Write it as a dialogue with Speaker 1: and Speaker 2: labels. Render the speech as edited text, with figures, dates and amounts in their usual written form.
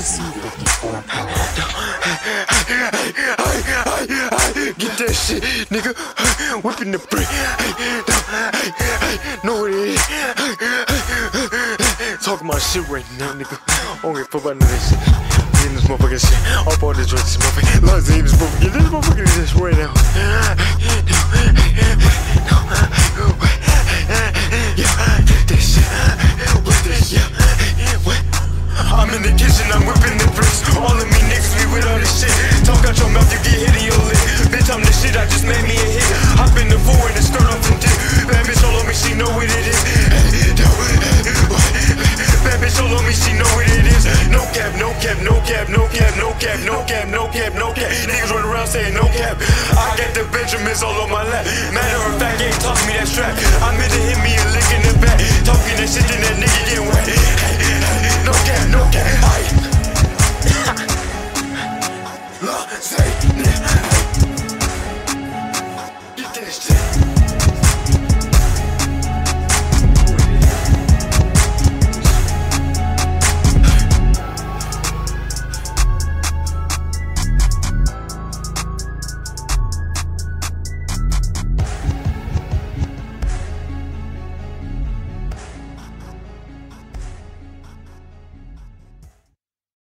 Speaker 1: Get that shit, nigga. Whipping the brick. Know what it is. Talking my shit right now, nigga. Don't give a fuck about none of that shit. Getting this motherfucking shit. All about this drugs, this motherfucker. Lots of this motherfucker. Get this motherfucker this right now. I'm in the kitchen, I'm whipping the bricks. All of me niggas be with all this shit. Talk out your mouth, you get hit in your lip. Bitch, I'm the shit, I just made me a hit. Hop in the four and the skirt off and dip. Bad bitch all on me, she know what it is. Bad bitch all on me, she know what it is. No cap, no cap, no cap, no cap, no cap, no cap, no cap, no cap. Niggas run around saying no cap. I got the Benjamins all on my lap. Matter of fact, ain't tossing me that strap. I meant to hit me a lick in the back. Talking that shit, then that nigga get wet. No cap, no cap. Say, get that shit.